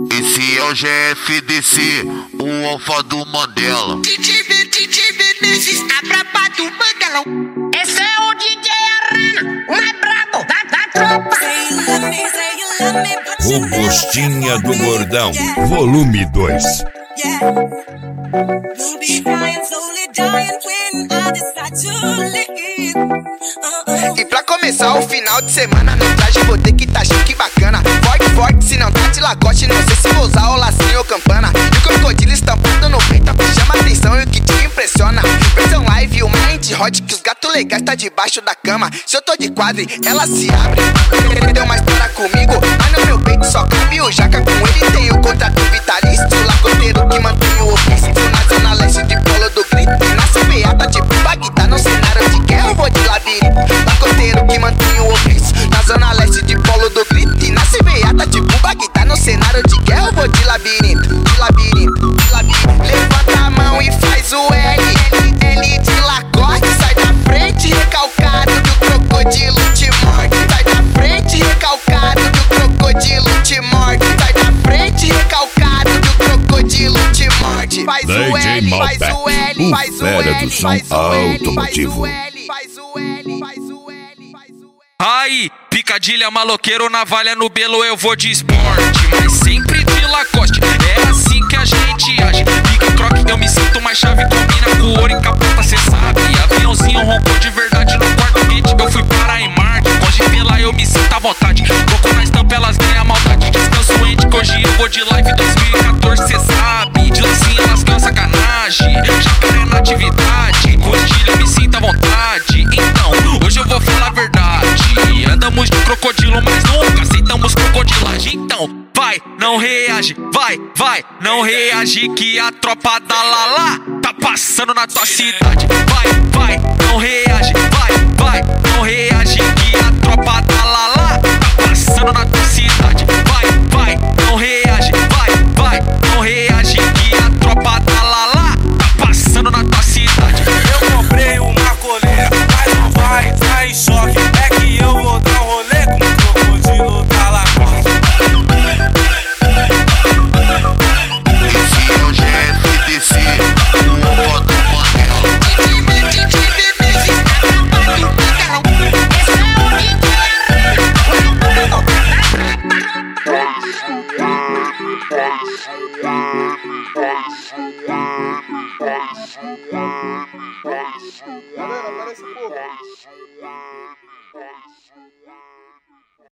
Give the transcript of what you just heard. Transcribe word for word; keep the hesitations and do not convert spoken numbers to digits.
Esse é o G F D C, o alfa do Mandela. D J B, D J Menezes, a braba do Mandelão. Esse é o D J Arana, o mais brabo da, da tropa. O Postinha do Gordão, volume dois. E pra começar o final de semana, no traje vou ter que tá chique bacana. Forte, forte, se não tá de lacoste, não sei se vou usar o lacinho ou campana. E o crocodilo estampado no peito, que chama atenção e o que te impressiona. Versão live, o mind hot, que os gatos legais tá debaixo da cama. Se eu tô de quadre, ela se abre. Deu uma história comigo, mas no meu peito só cabe o jaca. Com ele tem o contrato vitalício, lacoteiro que mantém o ofício. Na zona leste de Polo do Grito, e na C B A tá tipo Bagdá. No cenário de guerra eu vou de labirinto, lacoteiro que mantém o ofício. Na zona leste de Polo do Grito, e na C B A tá tipo Bagdá. No cenário de guerra eu vou de labirinto, de labirinto, de labirinto. Levanta a mão e faz o L, L, L de Lacoste. Sai da frente recalcado que o crocodilo te morde. Sai da frente recalcado que o crocodilo te morde. Sai da frente recalcado que o crocodilo te morde. Faz o L, faz o L, faz o L, faz o L, faz o L, faz o L, faz o L, faz o L. Aí, picadilha, maloqueiro, navalha no belo, eu vou de esporte, mas sempre de Lacoste. É assim que a gente age. Pica troca, eu me sinto mais chave. Combina com ouro e capota, cê sabe. Aviãozinho roncou de verdade no quarto beat. Eu fui para em Marte. Hoje pela eu me sinto à vontade. Coco na estampa, elas ganham a maldade. Descanso ente que hoje eu vou de live dois mil e quatorze, cê sabe. De lancinha elas ganham sacanagem. Jacaré na atividade. Rostilha, eu me sinto à vontade. Então, hoje eu vou falar a verdade. Andamos de crocodilo, mas nunca aceitamos crocodilagem. Então, vai, não reage, vai, vai, não reage que a tropa da Lala tá passando na tua cidade. Vai, vai, não reage, vai, vai, não reage que a tropa da Lala tá passando na tua cidade. Vai, vai, não reage, vai, vai, não reage que a tropa da Lala tá passando na tua cidade. Eu comprei uma coleira, mas não vai entrar em choque. É que eu vou dar um rolê com o crocodilo da Lacoste. Esse é o G F D C, o alfa do Mandela. D J B, D J Menezes, a braba do Mandelão. Esse é o D J Arana, o mais brabo da tropa. Galera, parece pouco.